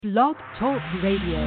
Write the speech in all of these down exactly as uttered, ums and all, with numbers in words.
Blog Talk Radio.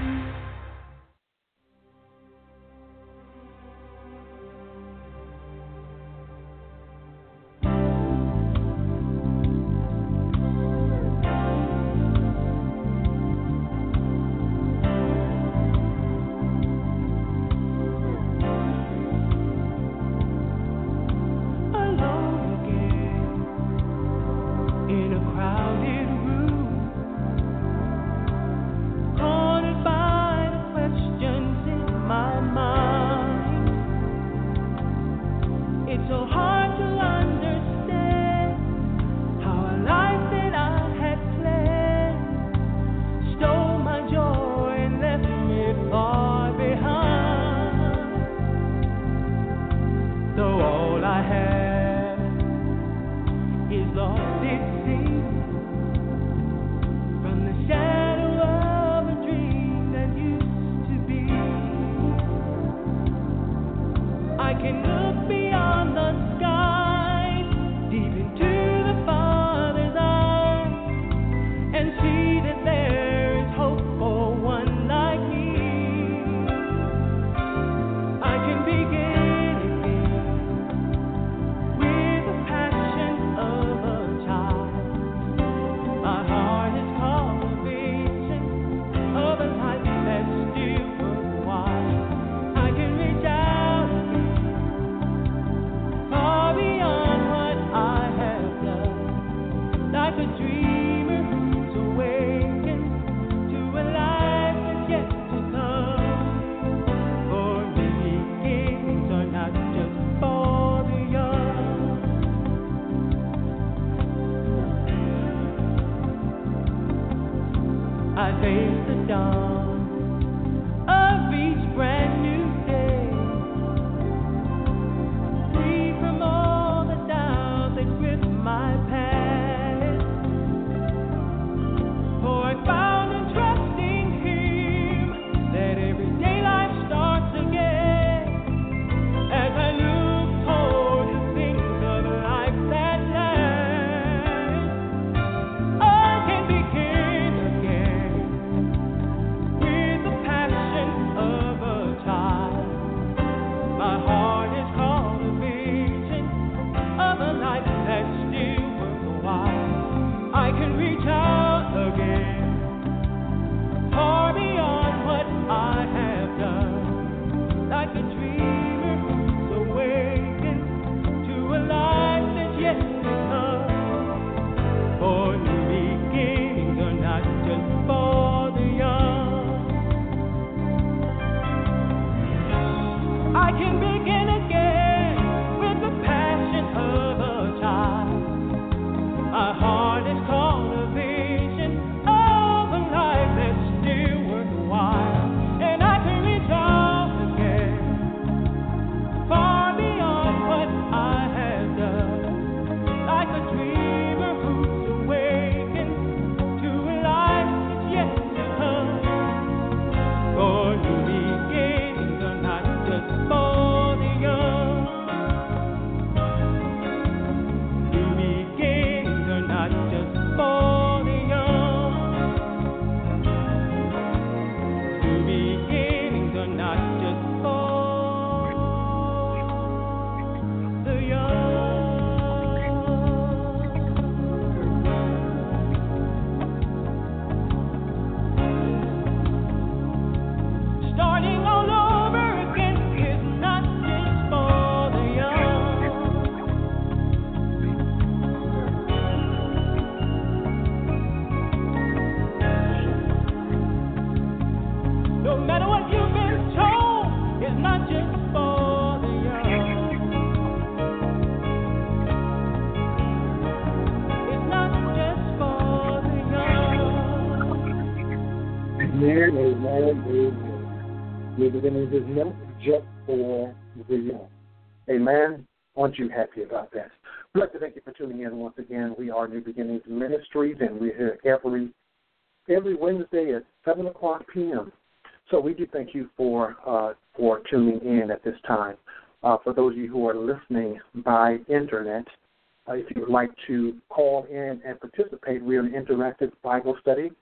Beginnings is not just for the young. Amen. Aren't you happy about that? We'd like to thank you for tuning in once again. We are New Beginnings Ministries, and we're here every every Wednesday at seven o'clock p.m. So we do thank you for uh, for tuning in at this time. Uh, for those of you who are listening by internet, uh, if you would like to call in and participate, we're an interactive Bible study.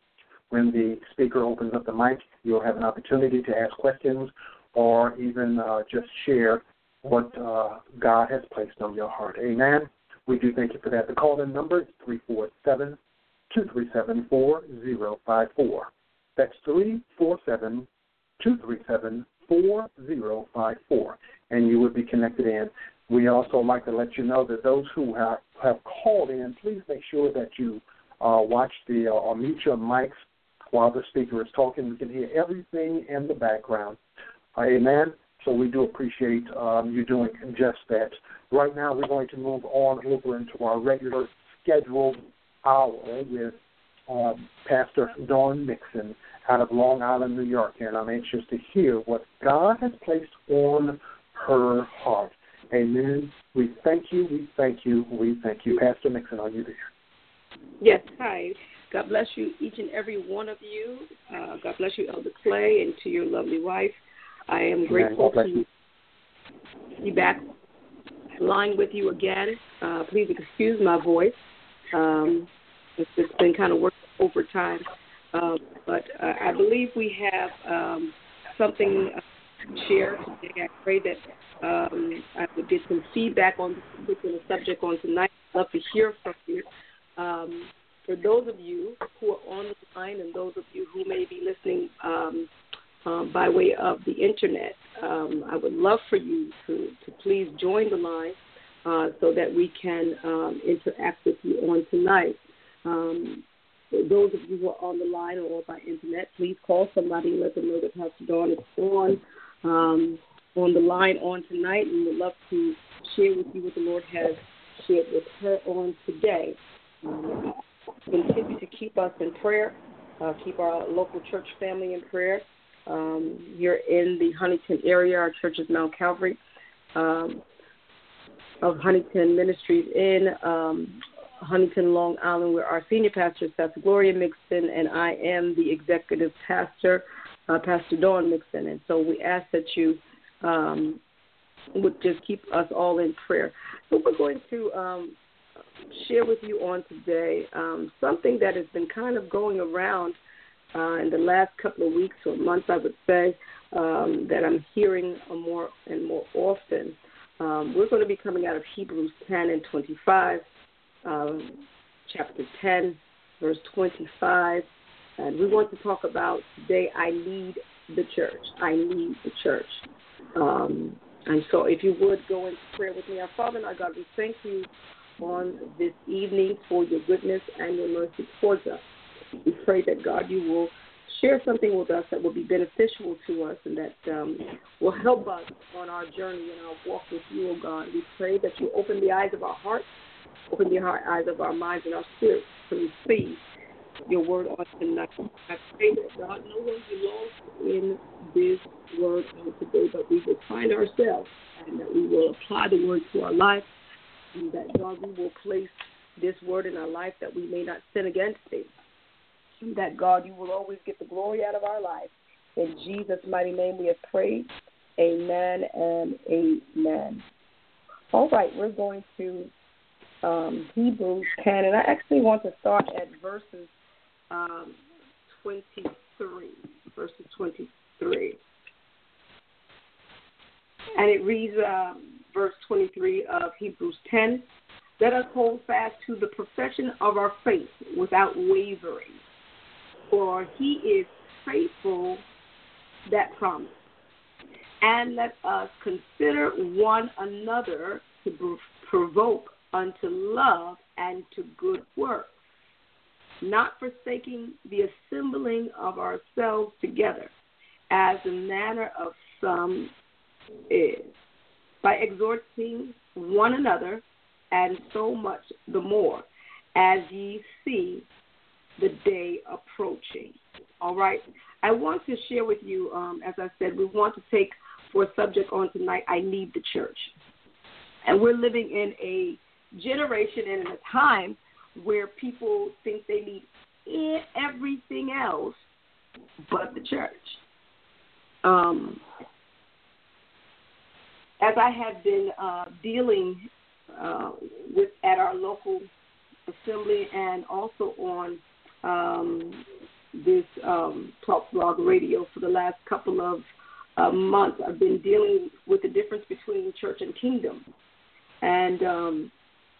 When the speaker opens up the mic, you'll have an opportunity to ask questions or even uh, just share what uh, God has placed on your heart. Amen. We do thank you for that. The call-in number is three four seven, two three seven, four zero five four. That's three four seven, two three seven, four zero five four, and you will be connected in. We also like to let you know that those who have, have called in, please make sure that you uh, watch the uh, or mute your mics while the speaker is talking. We can hear everything in the background. Uh, amen. So we do appreciate um, you doing just that. Right now we're going to move on over into our regular scheduled hour with uh, Pastor Dawn Nixon out of Long Island, New York, and I'm anxious to hear what God has placed on her heart. Amen. We thank you, we thank you, we thank you. Pastor Nixon, are you there? Yes, hi. God bless you, each and every one of you. Uh, God bless you, Elder Clay, and to your lovely wife. I am grateful to be back lying with you again. Uh, please excuse my voice. Um, it's, it's been kind of working overtime. Um, but uh, I believe we have um, something to share today. I pray that um, I would get some feedback on this particular subject on tonight. I'd love to hear from you. Um, for those of you who are on the line and those of you who may be listening um, um, by way of the Internet, um, I would love for you to, to please join the line uh, so that we can um, interact with you on tonight. Um, for those of you who are on the line or by Internet, please call somebody and let them know that Pastor Dawn is on um, on the line on tonight, and we'd love to share with you what the Lord has shared with her on today. Um, continue to keep us in prayer, uh, keep our local church family in prayer. Um, here in the Huntington area, our church is Mount Calvary um, of Huntington Ministries in um, Huntington, Long Island, where our senior pastor is Pastor Gloria Mixon, and I am the executive pastor, uh, Pastor Dawn Mixon. And so we ask that you um, would just keep us all in prayer. So we're going to um, share with you on today um, something that has been kind of going around uh, in the last couple of weeks or months, I would say, um, that I'm hearing more and more often. Um, we're going to be coming out of Hebrews ten and twenty-five, um, chapter ten, verse twenty-five, and we want to talk about today, I need the church. I need the church. Um, and so if you would go into prayer with me. Our Father and our God, we thank you on this evening for your goodness and your mercy towards us. We pray that, God, you will share something with us that will be beneficial to us and that um, will help us on our journey and our walk with you, oh God. We pray that you open the eyes of our hearts, open the eyes of our minds and our spirits to receive your word on tonight. I pray that, God, no one belongs in this word on today, but we will find ourselves and that we will apply the word to our life, and that, God, we will place this word in our life that we may not sin against it. And that, God, you will always get the glory out of our life. In Jesus' mighty name we have prayed. Amen and amen. All right, we're going to um, Hebrews ten, and I actually want to start at verses um, twenty-three, verses twenty-three. And it reads, um, verse twenty-three of Hebrews ten, let us hold fast to the profession of our faith without wavering, for he is faithful that promised. And let us consider one another to provoke unto love and to good works, not forsaking the assembling of ourselves together, as the manner of some is, by exhorting one another, and so much the more, as ye see the day approaching. All right. I want to share with you, um, as I said, we want to take for a subject on tonight, I need the church. And we're living in a generation and in a time where people think they need everything else but the church. Um, as I have been uh, dealing uh, with at our local assembly and also on um, this um, Talk Blog Radio for the last couple of uh, months. I've been dealing with the difference between church and kingdom. And um,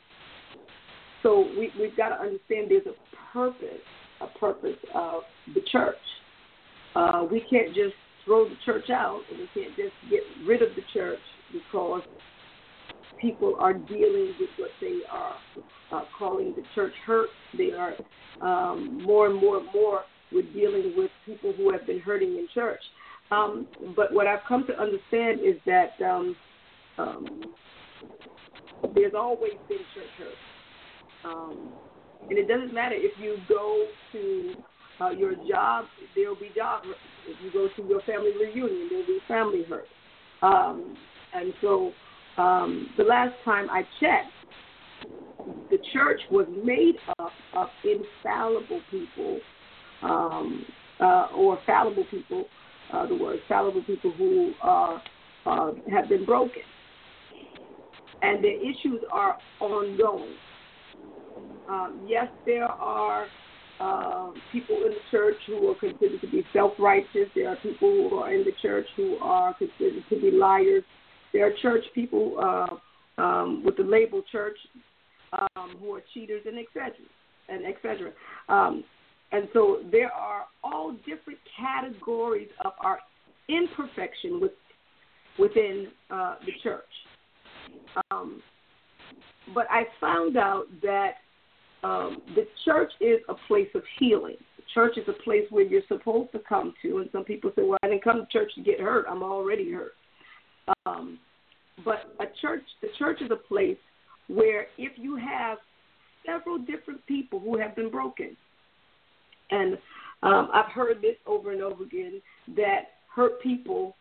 so we, we've got to understand there's a purpose, a purpose of the church. Uh, we can't just throw the church out, and we can't just get rid of the church because people are dealing with what they are uh, calling the church hurt. They are um, more and more and more we're dealing with people who have been hurting in church. Um, but what I've come to understand is that um, um, there's always been church hurt. Um, and it doesn't matter if you go to uh, your job, there will be job hurt. If you go to your family reunion, there will be family hurt. Um, and so um, the last time I checked, the church was made up of infallible people, um, uh, or fallible people, uh, the word fallible people who are, uh, have been broken. And the issues are ongoing. Um, yes, there are uh, people in the church who are considered to be self-righteous. There are people who are in the church who are considered to be liars. There are church people uh, um, with the label church um, who are cheaters and et cetera, and et cetera. Um, and so there are all different categories of our imperfection with, within uh, the church. Um, but I found out that um, the church is a place of healing. The church is a place where you're supposed to come to. And some people say, well, I didn't come to church to get hurt. I'm already hurt. Um, but a church, the church is a place where if you have several different people who have been broken, and um, I've heard this over and over again, that hurt people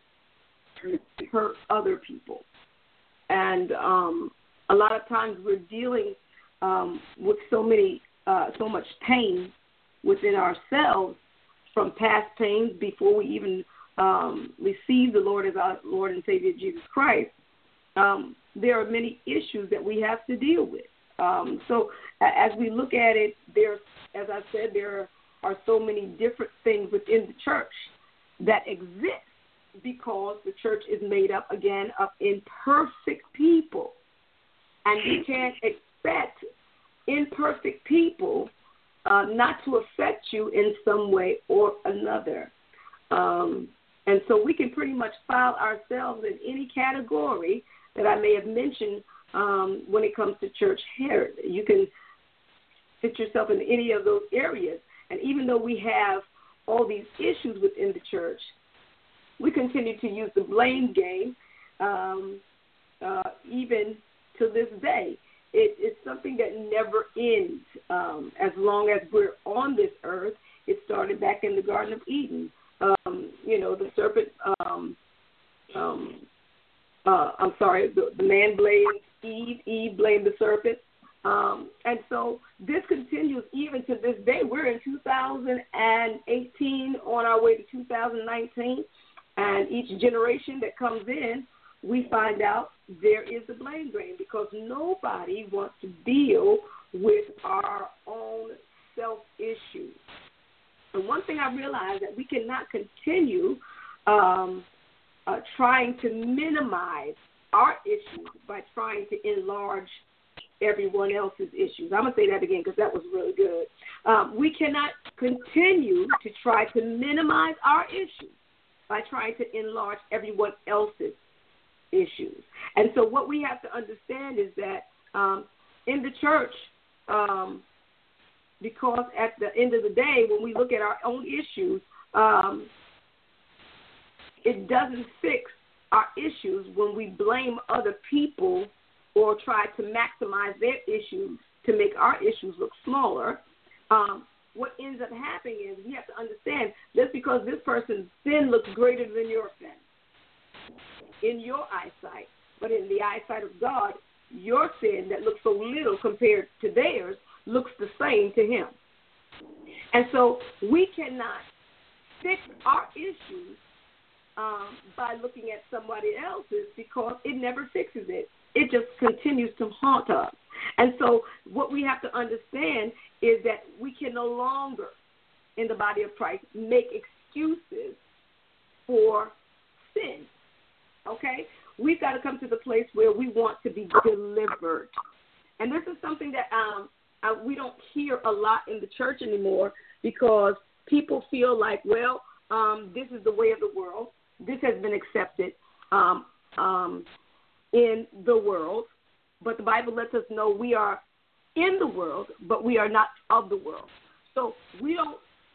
hurt other people. And um, a lot of times we're dealing um, with so many, uh, so much pain within ourselves from past pains before we even um, receive the Lord as our Lord and Savior Jesus Christ. Um, there are many issues that we have to deal with. Um, so as we look at it, there, as I said, there are so many different things within the church that exist, because the church is made up, again, of imperfect people. And you can't expect imperfect people uh, not to affect you in some way or another. Um, and so we can pretty much file ourselves in any category that I may have mentioned um, when it comes to church hurt. You can fit yourself in any of those areas. And even though we have all these issues within the church, we continue to use the blame game, um, uh, even to this day. It, it's something that never ends. Um, as long as we're on this earth, it started back in the Garden of Eden. Um, you know, the serpent, um, um, uh, I'm sorry, the, the man blamed Eve, Eve blamed the serpent. Um, and so this continues even to this day. We're in two thousand eighteen, on our way to two thousand nineteen. And each generation that comes in, we find out there is a blame game, because nobody wants to deal with our own self-issues. And one thing I realized, that we cannot continue um, uh, trying to minimize our issues by trying to enlarge everyone else's issues. I'm going to say that again because that was really good. Um, we cannot continue to try to minimize our issues by trying to enlarge everyone else's issues. And so what we have to understand is that um, in the church, um, because at the end of the day, when we look at our own issues, um, it doesn't fix our issues when we blame other people or try to maximize their issues to make our issues look smaller. Um, what ends up happening is we have to understand, just because this person's sin looks greater than your sin in your eyesight, but in the eyesight of God, your sin that looks so little compared to theirs looks the same to him. And so we cannot fix our issues um, by looking at somebody else's, because it never fixes it. It just continues to haunt us. And so what we have to understand is that we can no longer in the body of Christ make excuses for sin. Okay? We've got to come to the place where we want to be delivered. And this is something that um, uh, we don't hear a lot in the church anymore because people feel like, well, um, this is the way of the world. This has been accepted um, um, in the world. But the Bible lets us know we are in the world, but we are not of the world. So we don't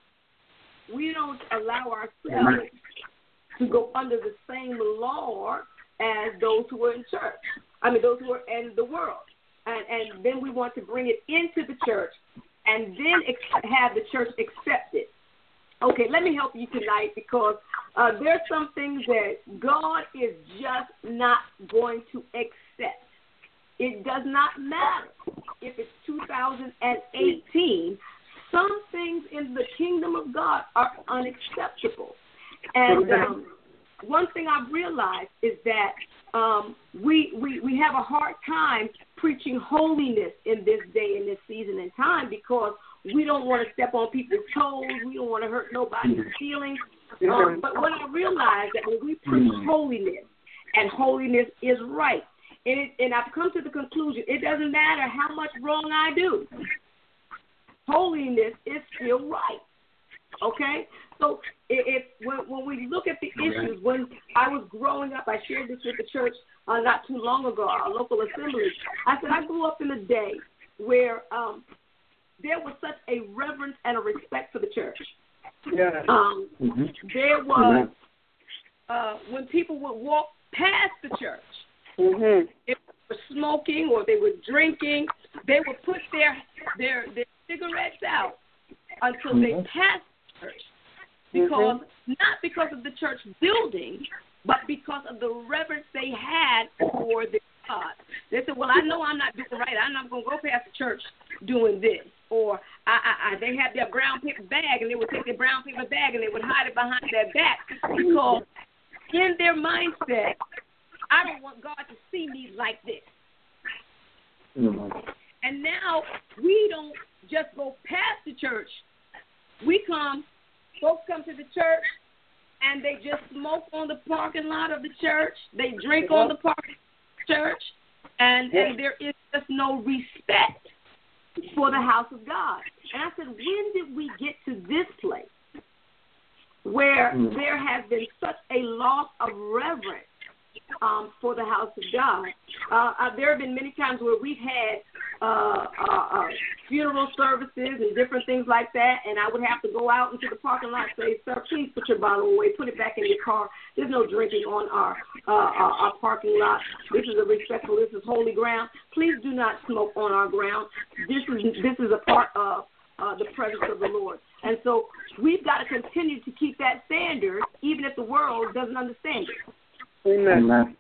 we don't allow ourselves to go under the same law as those who are in church. I mean, those who are in the world. And, and then we want to bring it into the church and then ex- have the church accept it. Okay, let me help you tonight because uh, there's some things that God is just not going to accept. It does not matter if it's two thousand eighteen. Some things in the kingdom of God are unacceptable. And um, one thing I've realized is that um, we, we we have a hard time preaching holiness in this day, in this season and time, because we don't want to step on people's toes. We don't want to hurt nobody's feelings. Um, but when I realize that when we preach holiness, and holiness is right, and, it, and I've come to the conclusion, it doesn't matter how much wrong I do. Holiness is still right. Okay? So if, when, when we look at the issues, when I was growing up, I shared this with the church uh, not too long ago, our local assembly. I said I grew up in a day where um, there was such a reverence and a respect for the church. Yeah. Um, mm-hmm. There was, uh, when people would walk past the church, mm-hmm. if they were smoking or they were drinking, they would put their their, their cigarettes out until mm-hmm. they passed the church. Because, mm-hmm. not because of the church building, but because of the reverence they had for the God. They said, well, I know I'm not doing right. I'm not going to go past the church doing this. Or I, I, I, they had their brown paper bag, and they would take their brown paper bag, and they would hide it behind their back. Because in their mindset, I don't want God to see me like this. Mm-hmm. And now we don't just go past the church. We come, folks come to the church, and they just smoke on the parking lot of the church. They drink on the parking lot of the church, and, and there is just no respect for the house of God. And I said, when did we get to this place where mm. there has been such a loss of reverence um, for the house of God? Uh, uh, there have been many times where we've had uh, uh, uh, funeral services and different things like that, and I would have to go out into the parking lot and say, sir, please put your bottle away, put it back in your car. There's no drinking on our, uh, our, our parking lot. This is a respectful, this is holy ground. Please do not smoke on our ground. This is, this is a part of uh, the presence of the Lord. And so we've got to continue to keep that standard, even if the world doesn't understand it. Amen.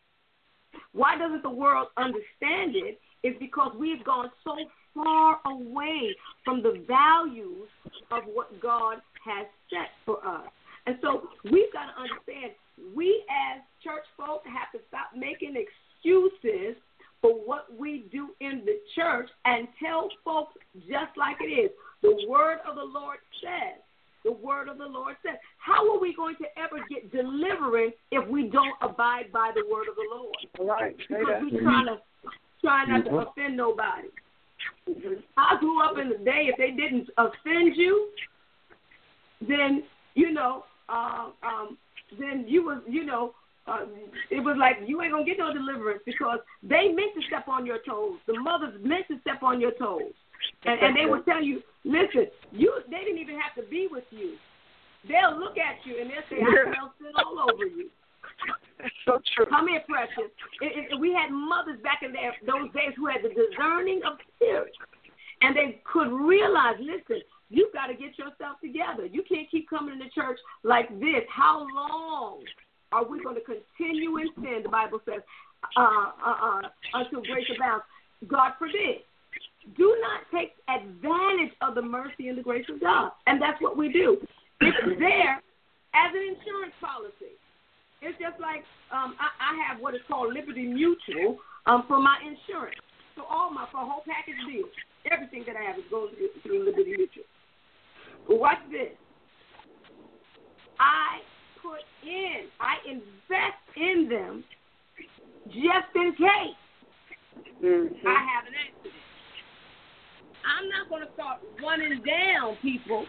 Why doesn't the world understand it? Is because we've gone so far away from the values of what God has set for us. And so we've got to understand, we as church folk have to stop making excuses for what we do in the church and tell folks just like it is. The word of the Lord says. The word of the Lord says. How are we going to ever get deliverance if we don't abide by the word of the Lord? Right. Because we're trying to try not to offend nobody. Mm-hmm. I grew up in the day, if they didn't offend you, then, you know, uh, um, then you was, you know, uh, it was like you ain't going to get no deliverance because they meant to step on your toes. The mothers meant to step on your toes. And, and they would tell you, listen, you they didn't even have to be with you. They'll look at you and they'll say, I smell sin all over you. So true. Come here, precious. It, it, we had mothers back in there, those days who had the discerning of spirit. And they could realize, listen, you've got to get yourself together. You can't keep coming to church like this. How long are we going to continue in sin, the Bible says, uh, uh, uh, until grace abounds? God forbid. Do not take advantage of the mercy and the grace of God. And that's what we do. It's there as an insurance policy. It's just like um, I, I have what is called Liberty Mutual um, for my insurance. So all my, for a whole package deal, everything that I have is going through, through Liberty Mutual. Watch this. I put in, I invest in them just in case mm-hmm. I have an accident. I'm not going to start running down people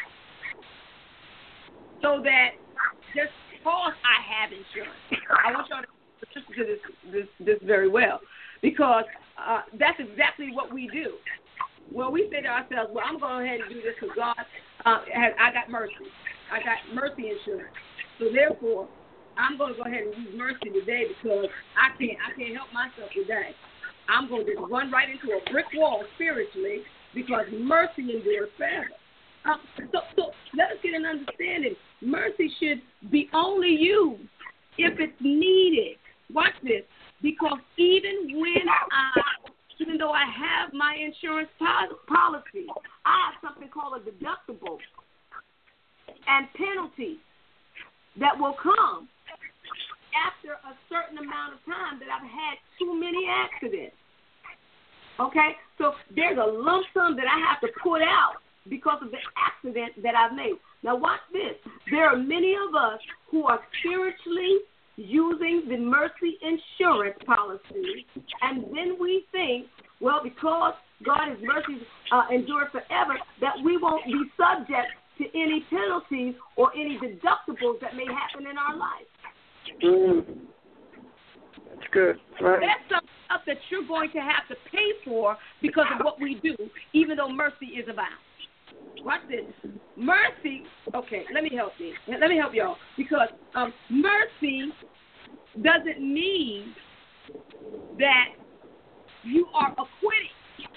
so that just because I have insurance. I want y'all to listen to this, this, this very well, because uh, that's exactly what we do. Well, we say to ourselves, well, I'm going to go ahead and do this because God, uh, has, I got mercy. I got mercy insurance. So therefore, I'm going to go ahead and use mercy today because I can't, I can't help myself today. I'm going to just run right into a brick wall spiritually because mercy endures forever. Um, so, so let us get an understanding. Mercy should be only used if it's needed. Watch this, because even when I, even though I have my insurance policy, I have something called a deductible and penalties that will come after a certain amount of time that I've had too many accidents. Okay? So there's a lump sum that I have to put out because of the accident that I've made. Now watch this. There are many of us who are spiritually using the mercy insurance policy, and then we think, well, because God is mercy uh, endure forever, that we won't be subject to any penalties or any deductibles that may happen in our life. Mm. That's good. Right. That's some stuff that you're going to have to pay for because of what we do, even though mercy is abound. Watch this. Mercy, okay, let me help you. Let me help y'all. Because um, mercy doesn't mean that you are acquitted.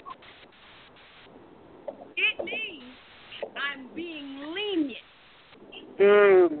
It means I'm being lenient. Mm.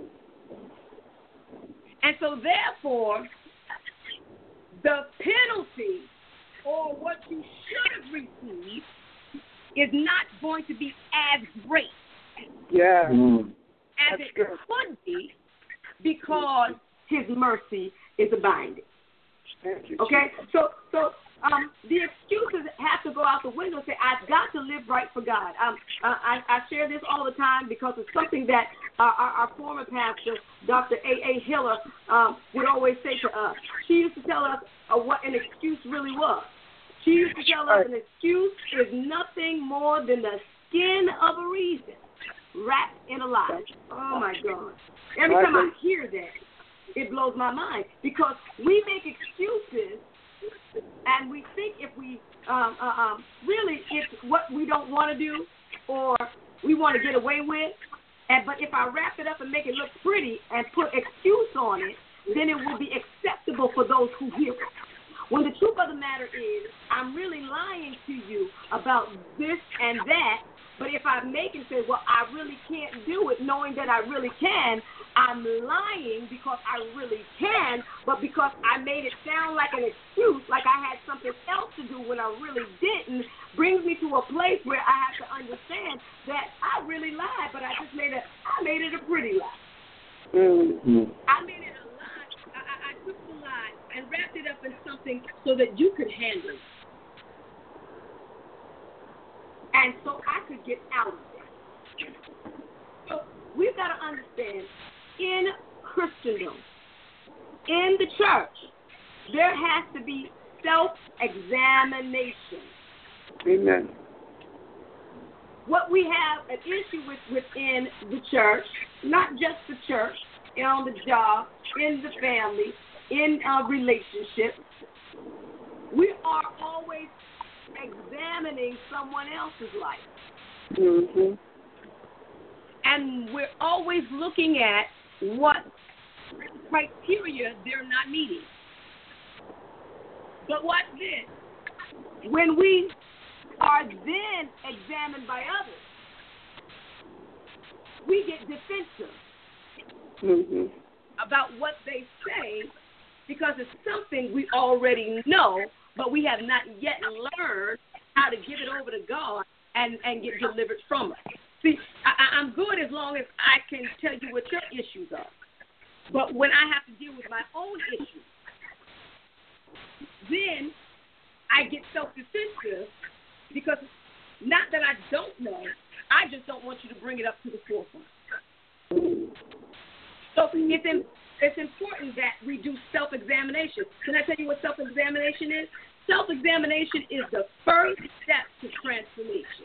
And so therefore, the penalty or what you should have received is not going to be as great yeah. Mm. as That's it good. could be because his mercy is abiding. Thank you. Okay? So so um, the excuses have to go out the window and say, I've got to live right for God. Um, I, I share this all the time because it's something that our, our, our former pastor, Doctor A A Hiller, um, would always say to us. She used to tell us uh, what an excuse really was. She used to tell us an excuse is nothing more than the skin of a reason wrapped in a lie. Oh, my God. Every time I hear that, it blows my mind because we make excuses and we think if we um, uh, um, really it's what we don't want to do or we want to get away with, and but if I wrap it up and make it look pretty and put excuse on it, then it will be acceptable for those who hear it. When the truth of the matter is, I'm really lying to you about this and that, but if I make it say, well, I really can't do it, knowing that I really can, I'm lying because I really can, but because I made it sound like an excuse, like I had something else to do when I really didn't, brings me to a place where I have to understand that I really lied, but I just made it, I made it a pretty lie. Mm-hmm. I made it a lie. I, I, I took the lie and wrapped it up in something so that you could handle it. And so I could get out of it. So we've got to understand, in Christendom, in the church, there has to be self-examination. Amen. What we have an issue with within the church, not just the church, on the job, in the family, in a relationship, we are always examining someone else's life. Mm-hmm. And we're always looking at what criteria they're not meeting. But watch this. When we are then examined by others, we get defensive mm-hmm. about what they say because it's something we already know, but we have not yet learned how to give it over to God and, and get delivered from it. See, I, I'm good as long as I can tell you what your issues are. But when I have to deal with my own issues, then I get self-defensive because not that I don't know, I just don't want you to bring it up to the forefront. So it's, in, it's important that we do self-examination. Can I tell you what self-examination is? Self-examination is the first step to transformation.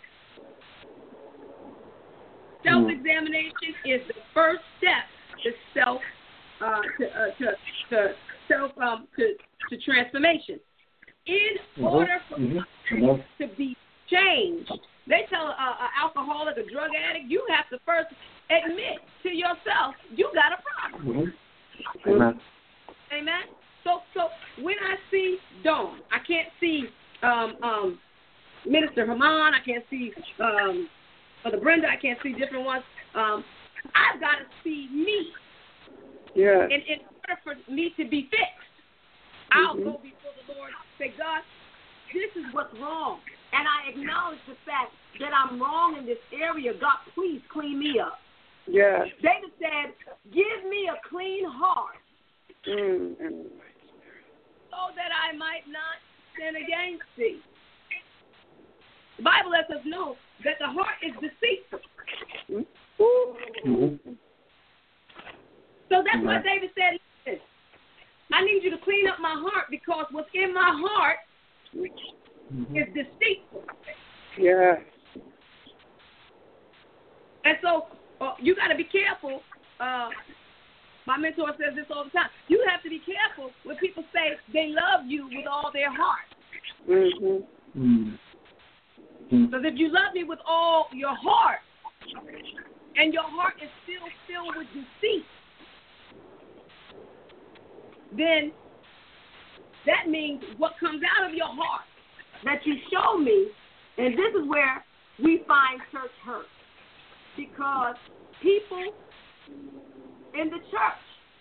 Self-examination is the first step to self uh, to, uh, to to self um, to to transformation. In mm-hmm. order for mm-hmm. us to be changed, they tell an alcoholic, a drug addict, you have to first admit to yourself you got a problem. Mm-hmm. Amen. Amen. So so when I see Dawn, I can't see um, um, Minister Haman, I can't see um, Mother Brenda, I can't see different ones. Um, I've got to see me. Yeah. In, in order for me to be fixed, I'll mm-hmm. go before the Lord and say, God, this is what's wrong. And I acknowledge the fact that I'm wrong in this area. God, please clean me up. Yeah. David said, give me a clean heart mm. so that I might not sin against thee. The Bible lets us know that the heart is deceitful. Mm-hmm. So that's why David said, listen, I need you to clean up my heart because what's in my heart mm-hmm. is deceitful. Yeah. And so uh, you got to be careful. Uh, my mentor says this all the time. You have to be careful when people say they love you with all their heart. Mm-hmm. Mm-hmm. Because if you love me with all your heart, and your heart is still filled with deceit, then that means what comes out of your heart that you show me, and this is where we find church hurt. Because people in the church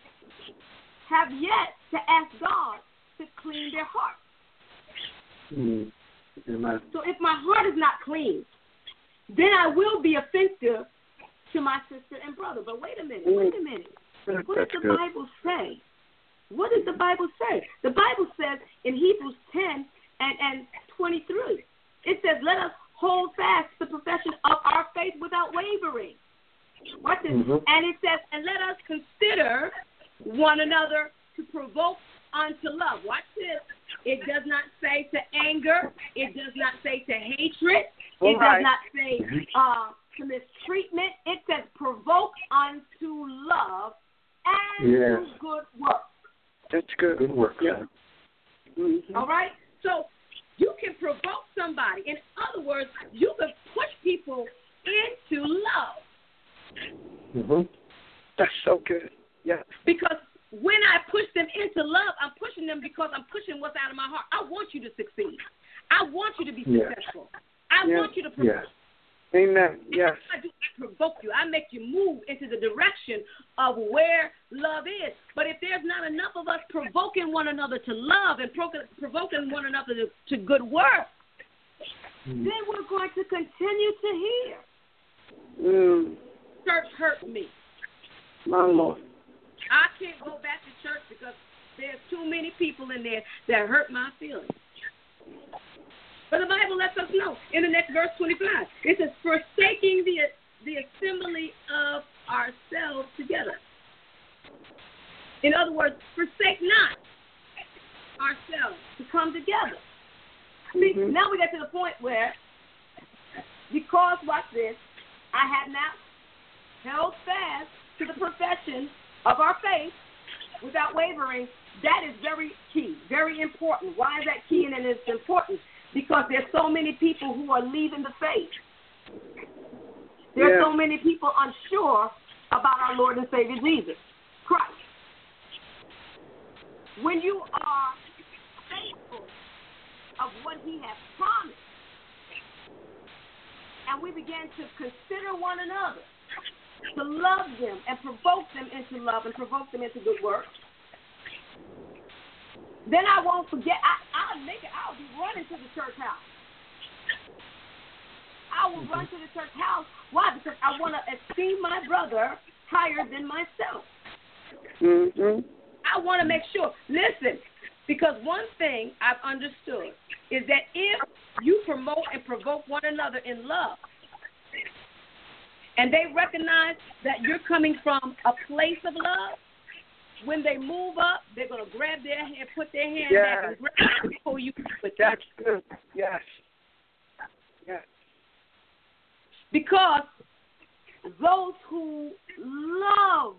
have yet to ask God to clean their heart. Mm-hmm. Amen. So if my heart is not clean, then I will be offensive to my sister and brother. But wait a minute, wait a minute. What does the good. Bible say? What does the Bible say? The Bible says in Hebrews ten and, and twenty-three, it says, let us hold fast the profession of our faith without wavering. Watch this. Mm-hmm. And it says, and let us consider one another to provoke unto love. Watch this. It does not say to anger. It does not say to hatred. It right. does not say uh, to mistreatment. It says provoke unto love and yes. to good work. That's good. Good work. Yeah. Mm-hmm. All right? So you can provoke somebody. In other words, you can push people into love. Mm-hmm. That's so good. Yeah. Because when I push them into love, I'm pushing them because I'm pushing what's out of my heart. I want you to succeed. I want you to be yes. successful. I yes. want you to provoke. Yes. Amen. Yes. I do I provoke you. I make you move into the direction of where love is. But if there's not enough of us provoking one another to love and pro- provoking one another to, to good work, mm. then we're going to continue to hear. Mm. Church hurt me. My Lord. I can't go back to church because there's too many people in there that hurt my feelings. But the Bible lets us know in the next verse twenty-five. It says, forsaking the the assembly of ourselves together. In other words, forsake not ourselves to come together. See, mm-hmm. now we get to the point where, because, watch this, I have now held fast to the profession of our faith without wavering. That is very key, very important. Why is that key and it's important? Because there's so many people who are leaving the faith. There's yeah. so many people unsure about our Lord and Savior Jesus Christ. When you are faithful of what He has promised, and we begin to consider one another, to love them and provoke them into love and provoke them into good works, then I won't forget. I, I'll make it. I'll be running to the church house. I will run to the church house. Why? Because I want to esteem my brother higher than myself. Mm-hmm. I want to make sure. Listen, because one thing I've understood is that if you promote and provoke one another in love, and they recognize that you're coming from a place of love, when they move up, they're going to grab their hand, put their hand yes. back and grab you before you with That's good. Yes. Yes. Because those who love,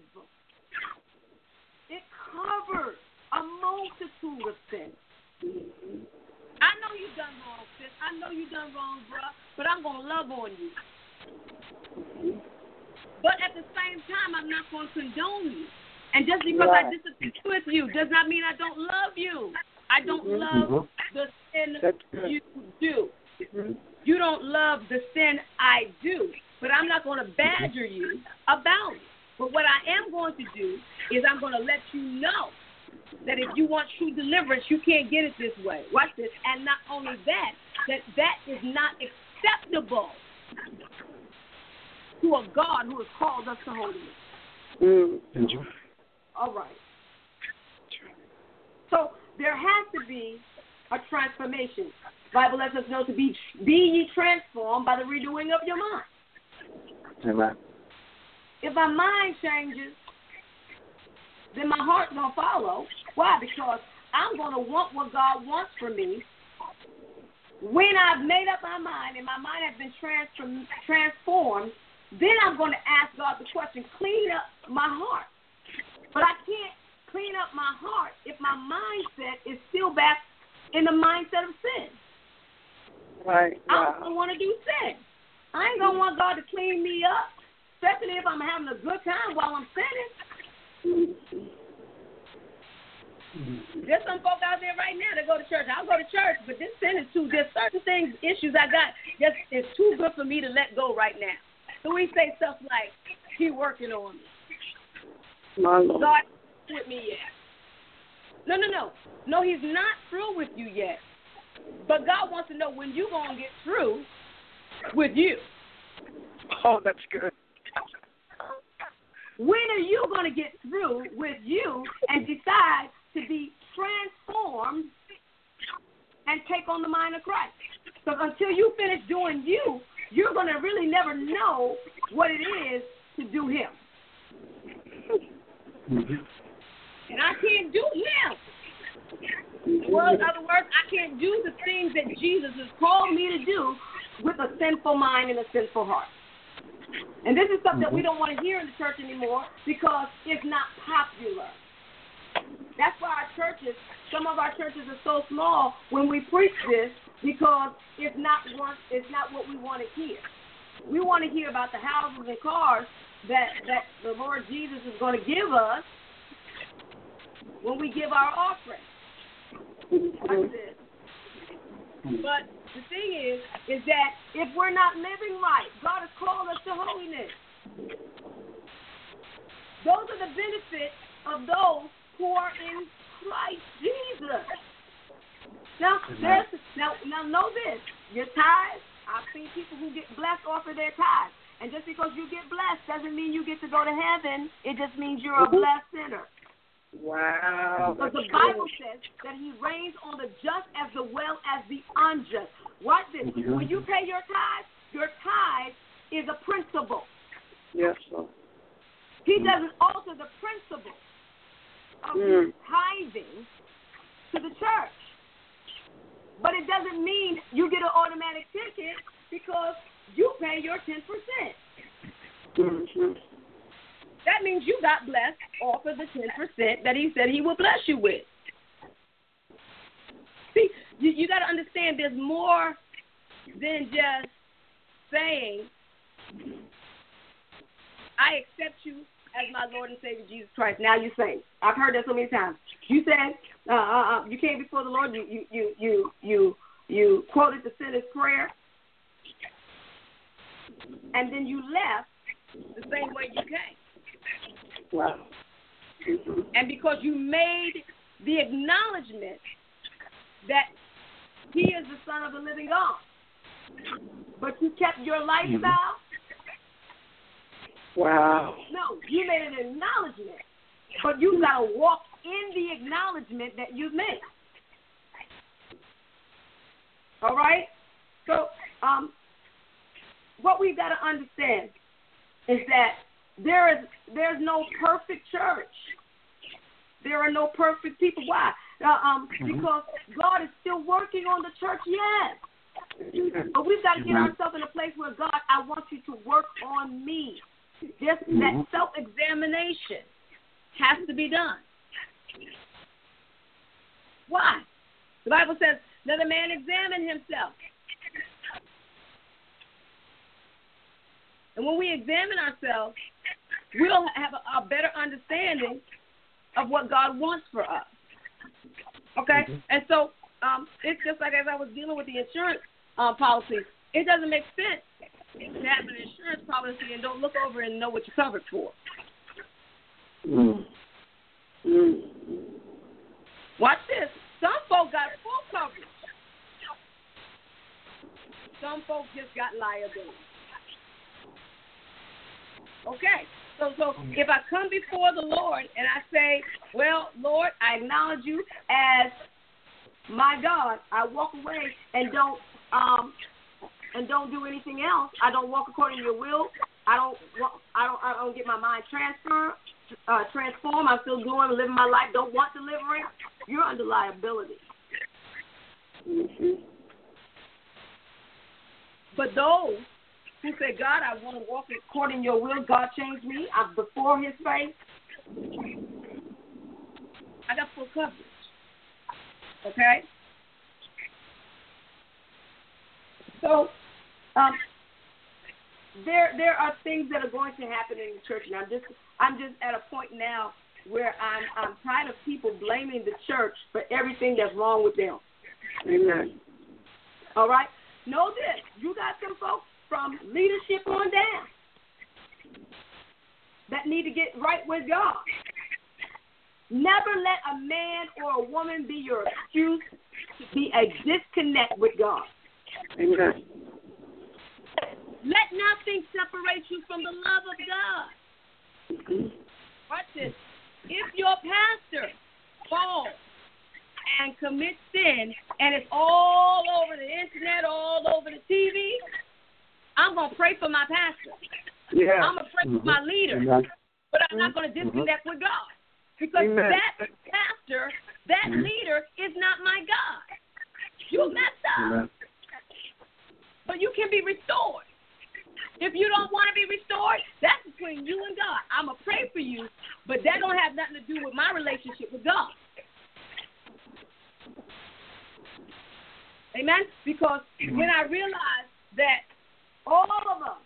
it covers a multitude of sins. I know you've done wrong, sis. I know you've done wrong, bruh, but I'm going to love on you. But at the same time, I'm not going to condone you. And just because right. I disagree with you does not mean I don't love you. I don't mm-hmm. love the sin you do. Mm-hmm. You don't love the sin I do. But I'm not going to badger you about it. But what I am going to do is I'm going to let you know that if you want true deliverance, you can't get it this way. Watch this. And not only that, that that is not acceptable to a God who has called us to holiness. Mm-hmm. All right. So there has to be a transformation. The Bible lets us know to be be ye transformed by the renewing of your mind. Amen. If my mind changes, then my heart's going to follow. Why? Because I'm going to want what God wants for me. When I've made up my mind and my mind has been transform, transformed, then I'm going to ask God the question, clean up my heart. But I can't clean up my heart if my mindset is still back in the mindset of sin. Right. I Wow. don't want to do sin. I ain't going to want God to clean me up, especially if I'm having a good time while I'm sinning. There's some folk out there right now that go to church. I'll go to church, but this sin is too, there's certain things, issues I got, just it's too good for me to let go right now. So we say stuff like, he working on me. My Lord. God with me yet. No, no, no. No, he's not through with you yet. But God wants to know when you're going to get through with you. Oh, that's good. When are you going to get through with you and decide to be transformed and take on the mind of Christ? Because until you finish doing you, you're going to really never know what it is to do him. Mm-hmm. And I can't do him. Well, in other words, I can't do the things that Jesus has called me to do with a sinful mind and a sinful heart. And this is stuff that we don't want to hear in the church anymore because it's not popular. That's why our churches, some of our churches are so small when we preach this because it's not one, it's not what we want to hear. We want to hear about the houses and cars that, that the Lord Jesus is going to give us when we give our offering. Watch this. But the thing is, is that if we're not living right, God has called us to holiness. Those are the benefits of those who are in Christ Jesus. Now, there's, now, now know this. Your tithes, I've seen people who get blessed off of their tithes. And just because you get blessed doesn't mean you get to go to heaven. It just means you're a blessed sinner. Wow. Because the Bible says that he reigns on the just as well as the unjust. Watch this. When you pay your tithe, your tithe is a principle. Yes, sir. He doesn't alter the principle of Mm. tithing to the church. But it doesn't mean you get an automatic ticket because you pay your ten percent. Mm-hmm. That means you got blessed off of the ten percent that he said he would bless you with. See, you, you got to understand there's more than just saying, I accept you as my Lord and Savior Jesus Christ. Now you say, I've heard that so many times. You said uh, uh, you came before the Lord. You you you you you, you quoted the sinner's prayer, and then you left the same way you came. Wow. Mm-hmm. And because you made the acknowledgement that he is the Son of the living God, but you kept your lifestyle. Wow. No, you made an acknowledgement, but you got to walk in the acknowledgement that you've made. All right? So, um, what we've got to understand is that there is there's no perfect church. There are no perfect people. Why? Uh, um, mm-hmm. Because God is still working on the church, yes. But we've got to get mm-hmm. ourselves in a place where, God, I want you to work on me. Just mm-hmm. that self-examination has to be done. Why? The Bible says, let a man examine himself. And when we examine ourselves, we'll have a, a better understanding of what God wants for us. Okay? Mm-hmm. And so um, it's just like as I was dealing with the insurance uh, policy, it doesn't make sense to have an insurance policy and don't look over and know what you're covered for. Mm. Mm. Watch this. Some folks got full coverage. Some folks just got liability. Okay, so so if I come before the Lord and I say, well, Lord, I acknowledge you as my God, I walk away and don't um and don't do anything else. I don't walk according to your will. I don't I don't I don't get my mind transferred, uh, transformed. I'm still doing living my life. Don't want deliverance. You're under liability. Mm-hmm. But those who say, God, I want to walk according to your will. God changed me. I'm before his face. I got full coverage. Okay? So, um, there there are things that are going to happen in the church, and I'm just I'm just at a point now where I'm I'm tired of people blaming the church for everything that's wrong with them. Amen. All right? Know this. You got some folks from leadership on down that need to get right with God. Never let a man or a woman be your excuse to be a disconnect with God. Amen. Let nothing separate you from the love of God. Mm-hmm. Watch this. If your pastor falls and commits sin and it's all over the internet, all over the T V, I'm going to pray for my pastor. Yeah. I'm going to pray mm-hmm. for my leader. Amen. But I'm not going to disconnect mm-hmm. with God. Because Amen. that pastor, that mm-hmm. leader is not my God. You messed up. Amen. But you can be restored. If you don't want to be restored, that's between you and God. I'm going to pray for you, but that don't have nothing to do with my relationship with God. Amen? Because when I realized that all of us,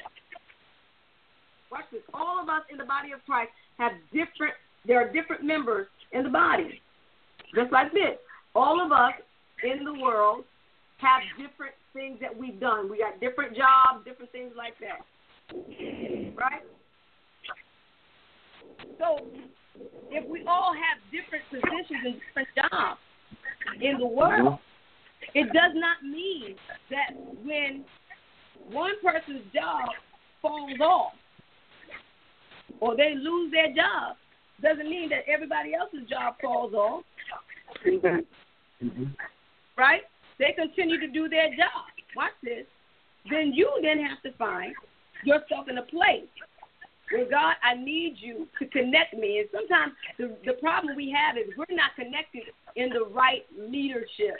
watch this, all of us in the body of Christ have different, there are different members in the body. Just like this. All of us in the world have different things that we've done. We got different jobs, different things like that. Right? So if we all have different positions and different jobs in the world, it does not mean that when one person's job falls off or they lose their job, doesn't mean that everybody else's job falls off. Mm-hmm. Right? They continue to do their job. Watch this. Then you then have to find yourself in a place where, God, I need you to connect me. And sometimes the, the problem we have is we're not connected in the right leadership.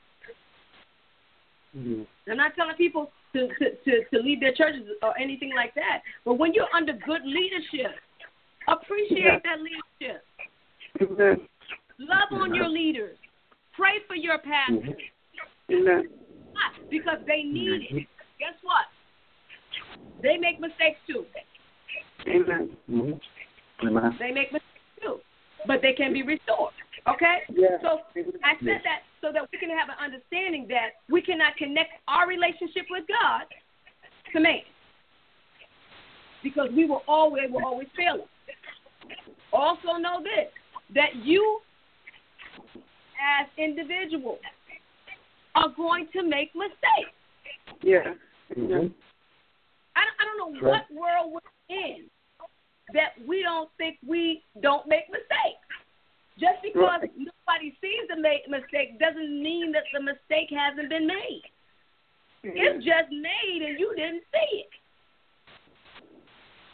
Mm-hmm. I'm not telling people to, to, to, to leave their churches or anything like that. But when you're under good leadership, appreciate yeah. that leadership. Amen. Love on Amen. your leaders. Pray for your pastors. Amen. Because they need it. Guess what? They make mistakes too. Amen. Mm-hmm. They make mistakes too. But they can be restored. Okay? Yeah. So I said that so that we can have an understanding that we cannot connect our relationship with God to man. Because we will always will always fail us. Also know this, that you as individuals are going to make mistakes. Yeah. Mm-hmm. I, I don't know what world we're in that we don't think we don't make mistakes. Just because right. nobody sees the make mistake doesn't mean that the mistake hasn't been made. Yeah. It's just made and you didn't see it.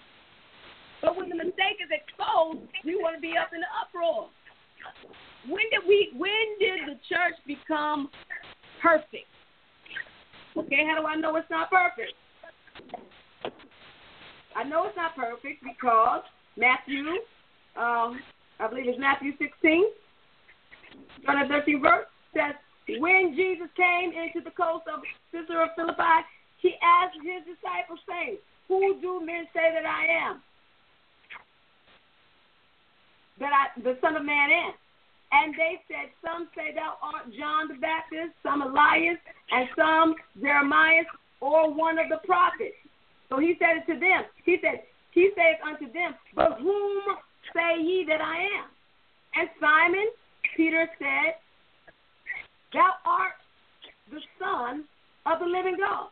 But when the mistake is exposed, we want to be up in the uproar. When did we? When did the church become perfect? Okay, how do I know it's not perfect? I know it's not perfect because Matthew, um, I believe it's Matthew sixteen, John thirteen verse says, when Jesus came into the coast of Caesarea Philippi, he asked his disciples, saying, "Who do men say that I am? That I, the Son of Man am?" And they said, "Some say thou art John the Baptist, some Elias, and some Jeremiah, or one of the prophets." So he said it to them. He said, He saith unto them, "But whom say ye that I am?" And Simon Peter said, "Thou art the Son of the living God."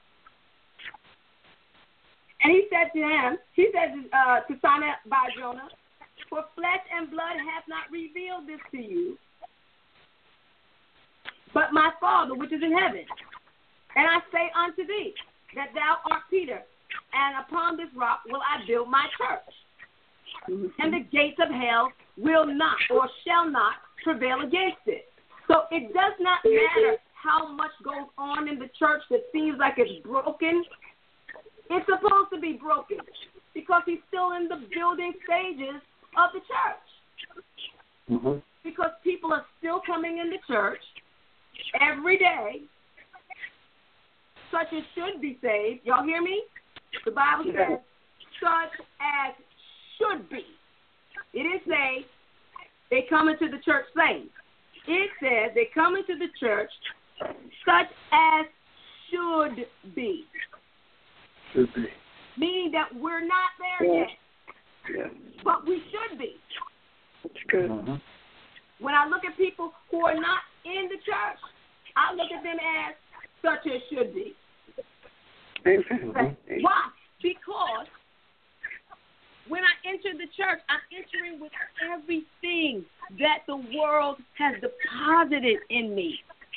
And he said to him, he said uh, to Simon Bar-Jonah, "For flesh and blood hath not revealed this to you, but my Father which is in heaven. And I say unto thee, that thou art Peter, and upon this rock will I build my church. And the gates of hell will not or shall not prevail against it." So it does not matter how much goes on in the church that seems like it's broken. It's supposed to be broken because he's still in the building stages of the church. Mm-hmm. Because people are still coming into church every day, such as should be saved. Y'all hear me? The Bible says, such as should be. It didn't say they come into the church saved. It says they come into the church such as should be. Should be. Meaning that we're not there Yeah. yet. Yeah. But we should be. That's good. Mm-hmm. When I look at people who are not in the church, I look at them as such as should be. Amen. Mm-hmm. Why? Because when I enter the church, I'm entering with everything that the world has deposited in me.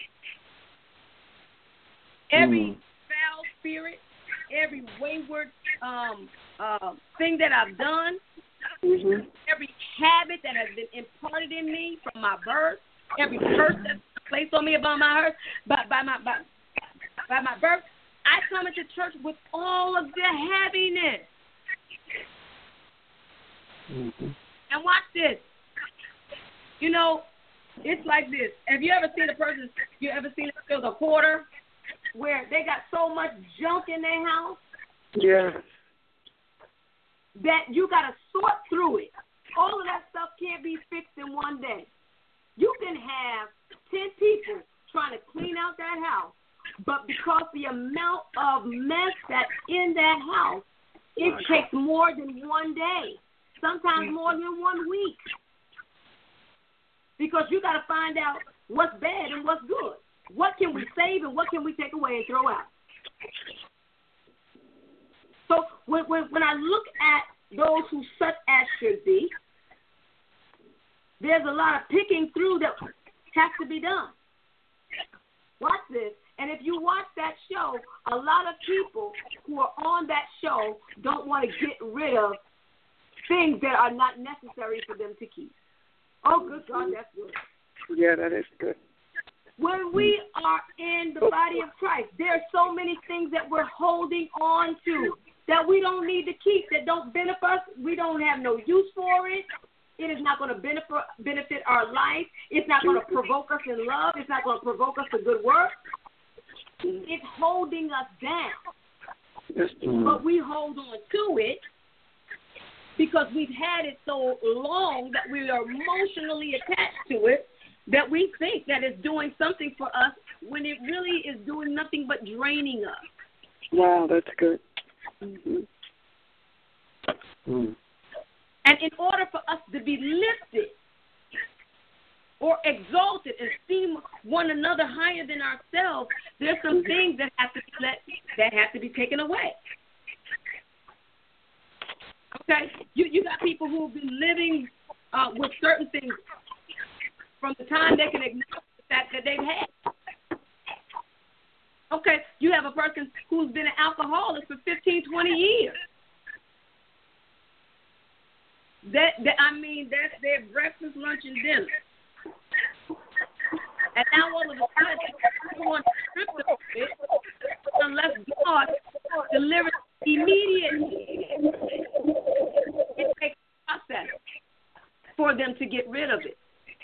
Every mm. foul spirit, every wayward um, uh, thing that I've done, mm-hmm. every habit that has been imparted in me from my birth, every curse that's placed on me by my birth, by, by my by, by my birth, I come into church with all of the heaviness. Mm-hmm. And watch this. You know, it's like this. Have you ever seen a person? You ever seen it fill a quarter where they got so much junk in their house? Yes. That you got to sort through it. All of that stuff can't be fixed in one day. You can have ten people trying to clean out that house, but because the amount of mess that's in that house, it takes more than one day, sometimes more than one week. Because you got to find out what's bad and what's good. What can we save and what can we take away and throw out? So when, when, when I look at those who such as should be, there's a lot of picking through that has to be done. Watch this. And if you watch that show, a lot of people who are on that show don't want to get rid of things that are not necessary for them to keep. Oh, good God, that's good. Yeah, that is good. When we are in the body of Christ, there are so many things that we're holding on to that we don't need to keep, that don't benefit us. We don't have no use for it. It is not going to benefit benefit our life. It's not going to provoke us in love. It's not going to provoke us to good work. It's holding us down. Yes. But we hold on to it because we've had it so long that we are emotionally attached to it that we think that it's doing something for us when it really is doing nothing but draining us. Wow, that's good. Mm-hmm. Mm. And in order for us to be lifted or exalted and esteem one another higher than ourselves, there's some things that have to be let, that have to be taken away. Okay, you you got people who have been living uh, with certain things from the time they can acknowledge the fact that they've had. Okay, you have a person who's been an alcoholic for fifteen, twenty years. That, that I mean, that's their breakfast, lunch, and dinner. And now all of a sudden, they want to strip them of it unless God delivers immediately. It takes a process for them to get rid of it.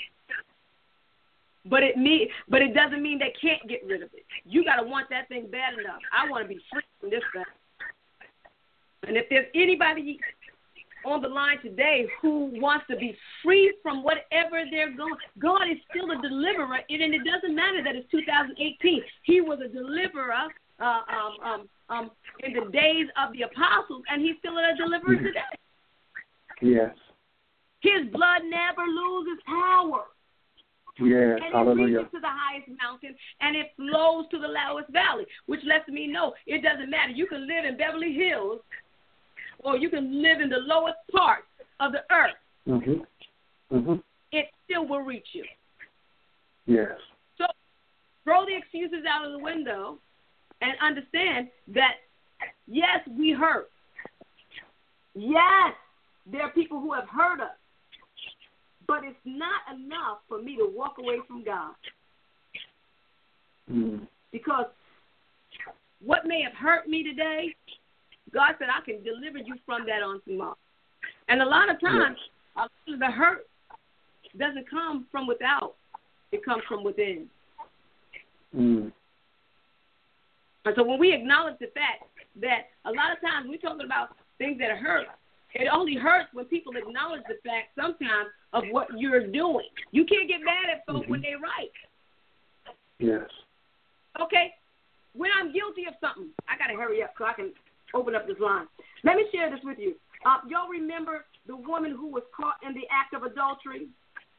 But it mean, but it doesn't mean they can't get rid of it. You got to want that thing bad enough. I want to be free from this thing. And if there's anybody on the line today who wants to be free from whatever they're going, God is still a deliverer, and it doesn't matter that it's two thousand eighteen. He was a deliverer uh, um, um, um, in the days of the apostles, and he's still a deliverer today. Yes. His blood never loses power. Yes, and hallelujah. it reaches to the highest mountain, and it flows to the lowest valley, which lets me know it doesn't matter. You can live in Beverly Hills, or you can live in the lowest part of the earth. Mm-hmm. Mm-hmm. It still will reach you. Yes. So throw the excuses out of the window and understand that, yes, we hurt. Yes, there are people who have hurt us. But it's not enough for me to walk away from God. Mm. Because what may have hurt me today, God said I can deliver you from that on tomorrow. And a lot of times, yes. the hurt doesn't come from without. It comes from within. Mm. And so when we acknowledge the fact that a lot of times we're talking about things that hurt, it only hurts when people acknowledge the fact sometimes of what you're doing. You can't get mad at folks mm-hmm. when they're right. Yes. Okay? When I'm guilty of something, I got to hurry up so I can open up this line. Let me share this with you. Uh, y'all remember the woman who was caught in the act of adultery?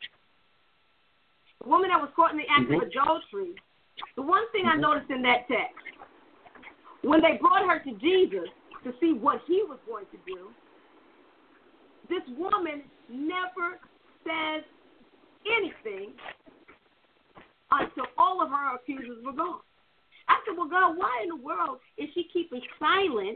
The woman that was caught in the act mm-hmm. of adultery, the one thing mm-hmm. I noticed in that text, when they brought her to Jesus to see what he was going to do, this woman never says anything until all of her accusers were gone. I said, well, God, why in the world is she keeping silent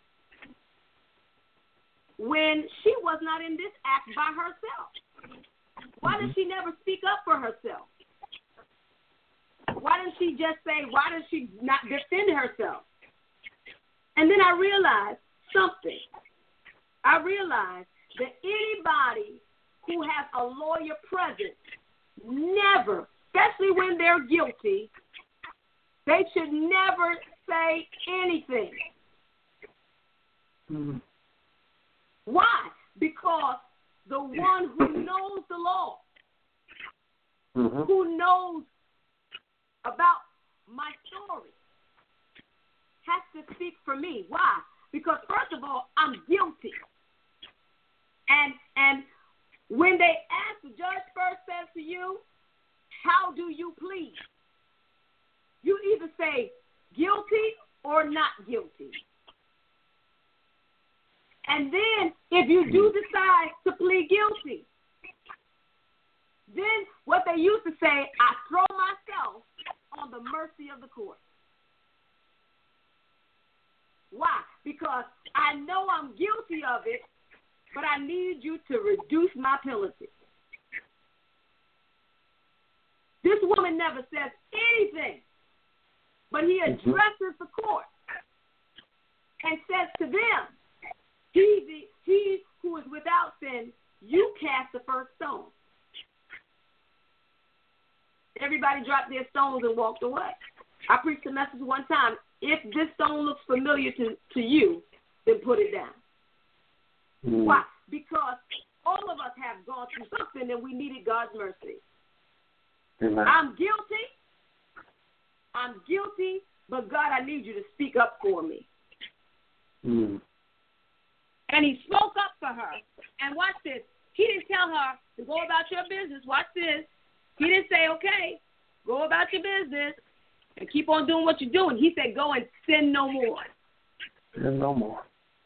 when she was not in this act by herself? Why mm-hmm. does she never speak up for herself? Why doesn't she just say, why does she not defend herself? And then I realized something. I realized that anybody who has a lawyer present never, especially when they're guilty, they should never say anything. Mm-hmm. Why? Because the one who knows the law, mm-hmm. who knows about my story, has to speak for me. Why? Because, first of all, I'm guilty. And and when they ask, the judge first says to you, how do you plead? You either say guilty or not guilty. And then if you do decide to plead guilty, then what they used to say, I throw myself on the mercy of the court. Why? Because I know I'm guilty of it, but I need you to reduce my penalty. This woman never says anything, but he addresses the court and says to them, he, the, he who is without sin, you cast the first stone. Everybody dropped their stones and walked away. I preached a message one time. If this stone looks familiar to, to you, then put it down. Mm. Why? Because all of us have gone through something and we needed God's mercy. Amen. I'm guilty. I'm guilty, but God, I need you to speak up for me. Mm. And he spoke up for her. And watch this. He didn't tell her to go about your business. Watch this. He didn't say, okay, go about your business and keep on doing what you're doing. He said, go and sin no more. Sin no more.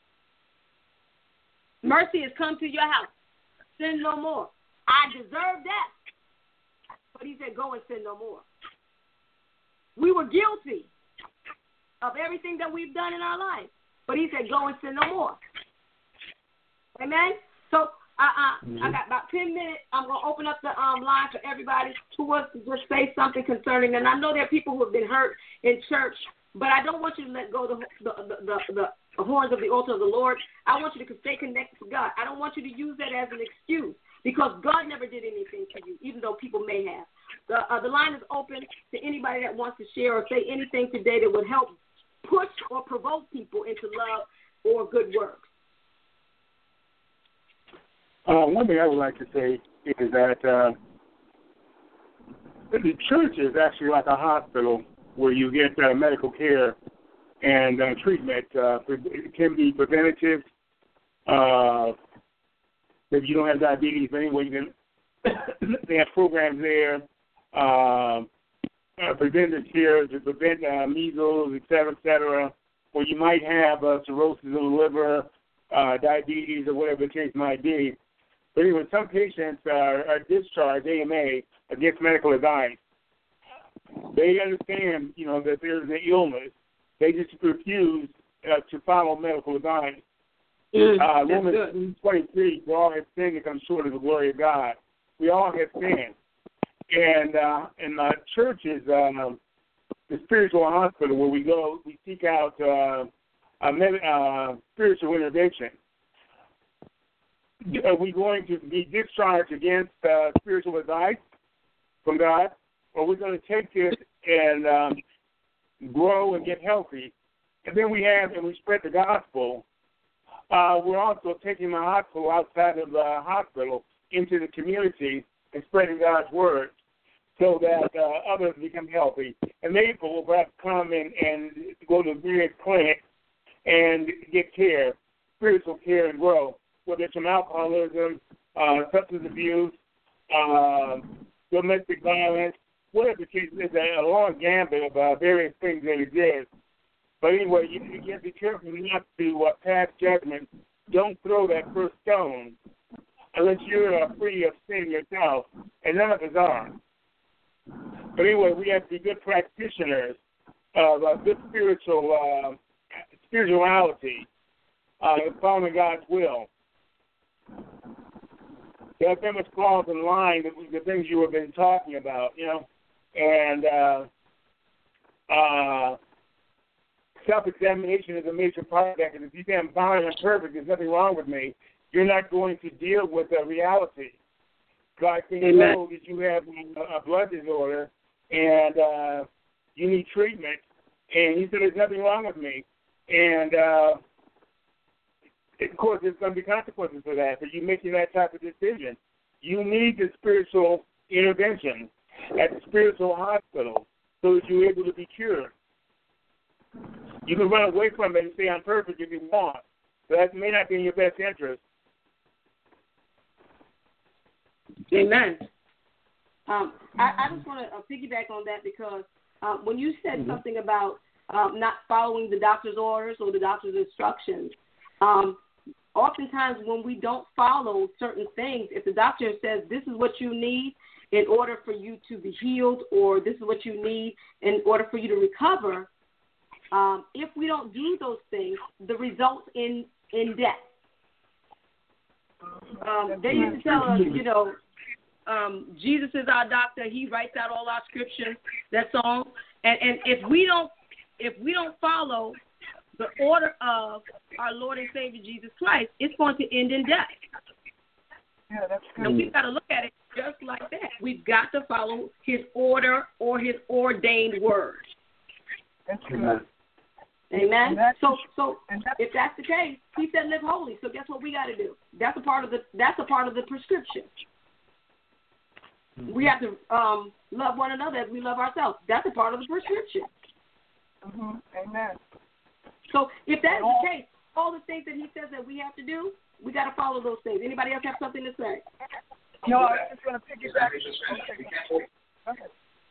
Mercy has come to your house. Sin no more. I deserve that. But he said, go and sin no more. We were guilty of everything that we've done in our life. But he said, go and sin no more. Amen? So I, I, Mm-hmm. I got about ten minutes. I'm going to open up the um, line for everybody who wants to just say something concerning. And I know there are people who have been hurt in church, but I don't want you to let go of the, the, the, the, the horns of the altar of the Lord. I want you to stay connected to God. I don't want you to use that as an excuse because God never did anything to you, even though people may have. The, uh, the line is open to anybody that wants to share or say anything today that would help push or provoke people into love or good works. Uh, one thing I would like to say is that uh, the church is actually like a hospital where you get uh, medical care and uh, treatment. Uh, it can be preventative. Uh, if you don't have diabetes, anyway, then they have programs there. Uh, uh, preventive care to prevent uh, measles, et cetera, et cetera, or you might have uh, cirrhosis of the liver, uh, diabetes, or whatever the case might be. But anyway, some patients are, are discharged, A M A, against medical advice. They understand, you know, that there's an illness. They just refuse uh, to follow medical advice. Mm, uh, Romans twenty-three, we all have sinned and come short of the glory of God. We all have sinned. And uh, in the church is um, the spiritual hospital where we go, we seek out uh, a med- uh, spiritual intervention. Are we going to be discharged against uh, spiritual advice from God, or we're going to take this and um, grow and get healthy? And then we have, and we spread the gospel. Uh, we're also taking the hospital outside of the hospital into the community and spreading God's word so that uh, others become healthy. And they will perhaps come in and go to various clinics and get care, spiritual care, and grow, whether it's from alcoholism, uh, substance abuse, uh, domestic violence, whatever the case is, a long gambit of uh, various things that exist. But anyway, you, you have to be careful not to uh, pass judgment. Don't throw that first stone unless you're uh, free of sin yourself, and none of us are. But anyway, we have to be good practitioners of uh, good spiritual uh, spirituality, uh, following God's will. There have been much falls in line with the things you have been talking about, you know, and uh, uh, self-examination is a major part of that. Because if you say I'm fine, I'm perfect, there's nothing wrong with me, you're not going to deal with the reality. God can know that you have a, a blood disorder and uh, you need treatment, and he said there's nothing wrong with me, and uh, of course there's going to be consequences for that. For you making that type of decision, you need the spiritual intervention at the spiritual hospital so that you're able to be cured. You can run away from it and say I'm perfect if you want, but that may not be in your best interest. Amen. Um, I, I just want to uh, piggyback on that because um, when you said mm-hmm. something about um, not following the doctor's orders or the doctor's instructions, um, oftentimes when we don't follow certain things, if the doctor says this is what you need in order for you to be healed or this is what you need in order for you to recover, um, if we don't do those things, the results in, in death. Um, they used to tell us, you know, um, Jesus is our doctor. He writes out all our scriptures. That song. And, and if we don't, if we don't follow the order of our Lord and Savior Jesus Christ, it's going to end in death. Yeah, that's good. And we've got to look at it just like that. We've got to follow His order or His ordained word. That's good. Amen. So, so if that's the case, He said live holy. So guess what we got to do? That's a part of the. That's a part of the prescription. Mm-hmm. We have to um, love one another as we love ourselves. That's a part of the prescription. Mm-hmm. Amen. So if that's the case, all the things that He says that we have to do, we got to follow those things. Anybody else have something to say? No, I was just going to piggyback. Okay. Go ahead.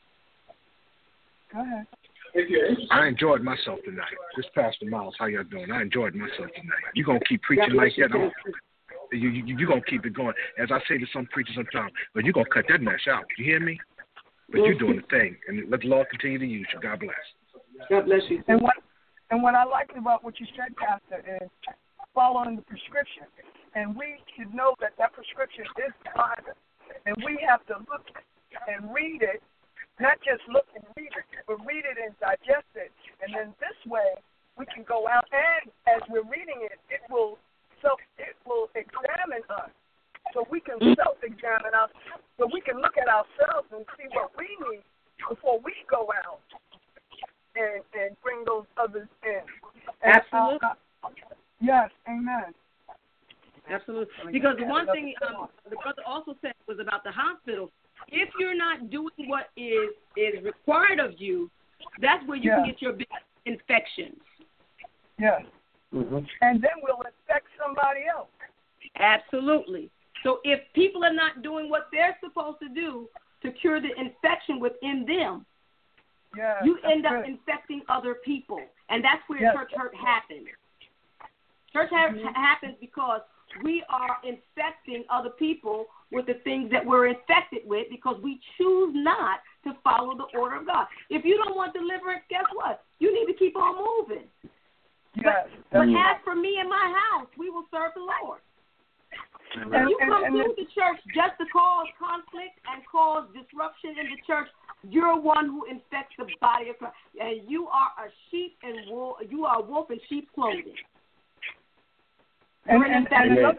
Go ahead. I enjoyed myself tonight. This Pastor Miles, how y'all doing? I enjoyed myself tonight. You gonna keep preaching like that? I'm, you you you gonna keep it going? As I say to some preachers sometimes, but you gonna cut that mess out. You hear me? But you're doing the thing, and let the Lord continue to use you. God bless. God bless you. And what and what I like about what you said, Pastor, is following the prescription. and we should know that that prescription is the Bible, and we have to look and read it, not just look and read it, but read it and digest it, and then this way we can go out, and as we're reading it, it will self, it will examine us, so we can self-examine us, so we can look at ourselves and see what we need before we go out and and bring those others in. And Absolutely. Uh, uh, yes, amen. Absolutely. Because the one thing um, the brother also said was about the hospital. If you're not doing what is is required of you, that's where you yeah. can get your big infections. Yes. Mm-hmm. And then we'll infect somebody else. Absolutely. So if people are not doing what they're supposed to do to cure the infection within them, yes, you end up good. infecting other people. And that's where yes. church hurt happens. Church hurt mm-hmm. happens because we are infecting other people with the things that we're infected with because we choose not to follow the order of God. If you don't want deliverance, guess what? You need to keep on moving. Yes, but, but as for me and my house, we will serve the Lord. And, if you come and, and, through the church just to cause conflict and cause disruption in the church, you're one who infects the body of Christ. And you are a sheep and wolf. You are a wolf in sheep's clothing. And, and, and another,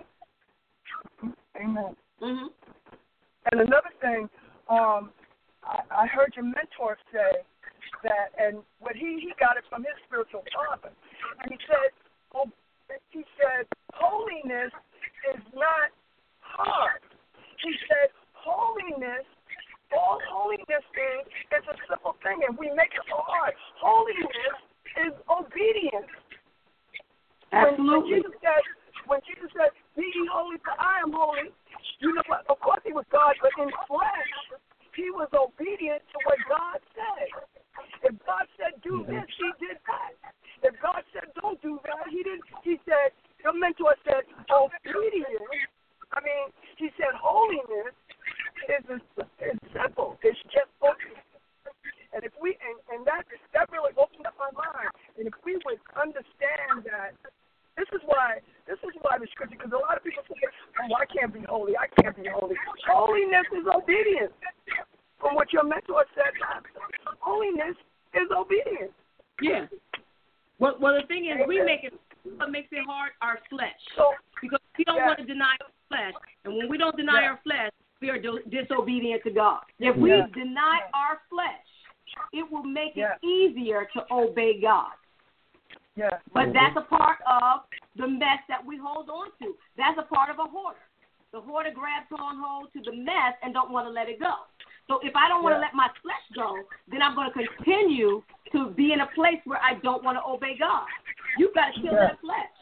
amen. Mm-hmm. And another thing, um, I, I heard your mentor say that, and what he, he got it from his spiritual father. And he said, oh, he said, holiness is not hard. He said, holiness, all holiness is, is a simple thing, and we make it so hard. Holiness is obedience. Absolutely. When Jesus said, when Jesus said, be ye holy, for I am holy, you know what? Of course he was God, but in flesh, he was obedient to what God said. If God said do this, he did that. If God said don't do that, he didn't. He said, your mentor said, obedience. I mean, he said holiness is, is simple. It's just obedience. And if we, and, and that that really opened up my mind. And if we would understand that, this is why, this is why the scripture, because a lot of people say, oh, I can't be holy, I can't be holy. Holiness is obedience. From what your mentor said, holiness is obedience. Yeah. Well, well, the thing is, we make it, what makes it hard, our flesh. So, because we don't yeah. want to deny our flesh. And when we don't deny yeah. our flesh, we are do- disobedient to God. If we yeah. deny our flesh, it will make yeah. it easier to obey God. Yeah. But that's a part of the mess that we hold on to. That's a part of a hoarder. The hoarder grabs on hold to the mess and don't want to let it go. So if I don't want to yeah. let my flesh go, then I'm going to continue to be in a place where I don't want to obey God. You've got to kill yeah. that flesh.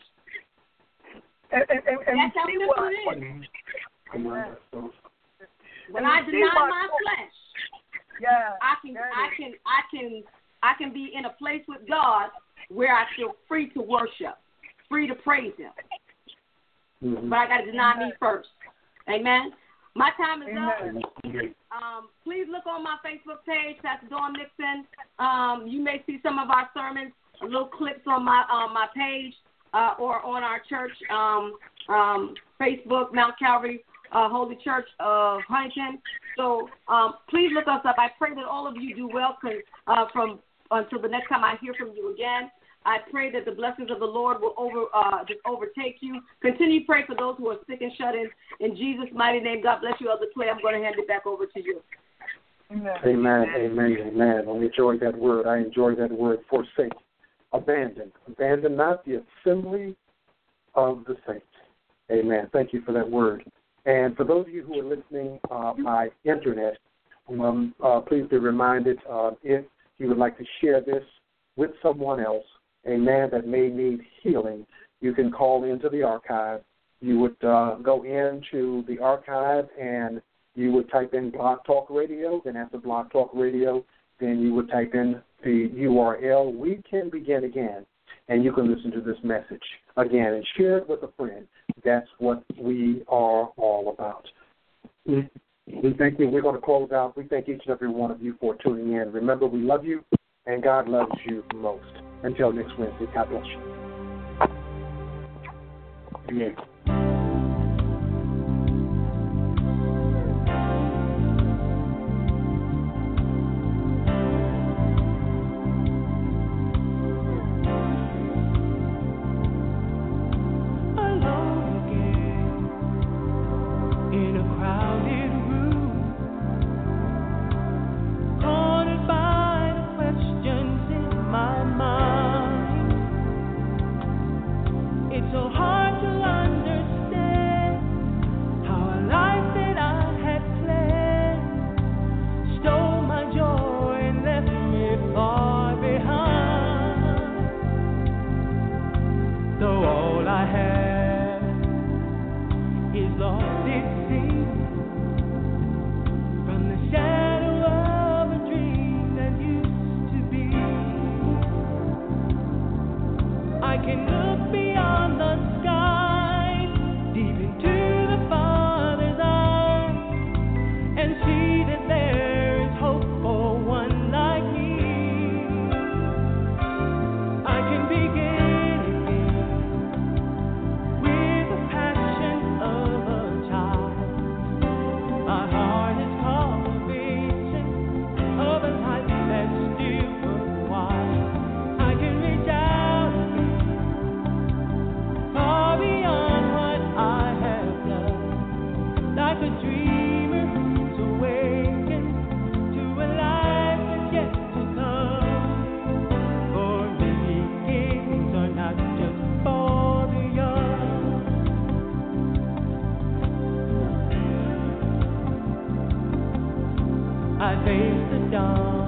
And, and, and, and that's how see simple why, it is. yeah. When I deny my flesh, yeah. I can, I can, I can, I can be in a place with God where I feel free to worship, free to praise Him. Mm-hmm. But I got to deny Amen. me first. Amen. My time is Amen. up. Um, please look on my Facebook page, Pastor Dawn Nixon. Um, you may see some of our sermons, little clips on my on my page uh, or on our church um, um, Facebook, Mount Calvary uh, Holy Church of Huntington. So um, please look us up. I pray that all of you do well uh, from until the next time I hear from you again. I pray that the blessings of the Lord will over uh, just overtake you. Continue to pray for those who are sick and shut in. In Jesus' mighty name, God bless you, Elder Clay. I'm going to hand it back over to you. Amen, amen, amen. amen. I enjoyed that word. I enjoyed that word, forsake, abandon. Abandon not the assembly of the saints. Amen. Thank you for that word. And for those of you who are listening uh, by internet, um, uh, please be reminded uh, if you would like to share this with someone else, a man that may need healing, you can call into the archive. You would uh, go into the archive and you would type in Blog Talk Radio. Then after Blog Talk Radio, then you would type in the U R L. We can begin again, and you can listen to this message again and share it with a friend. That's what we are all about. We thank you. We're going to close out. We thank each and every one of you for tuning in. Remember, we love you, and God loves you most. Until next Wednesday, God bless you. Amen. I face the dawn.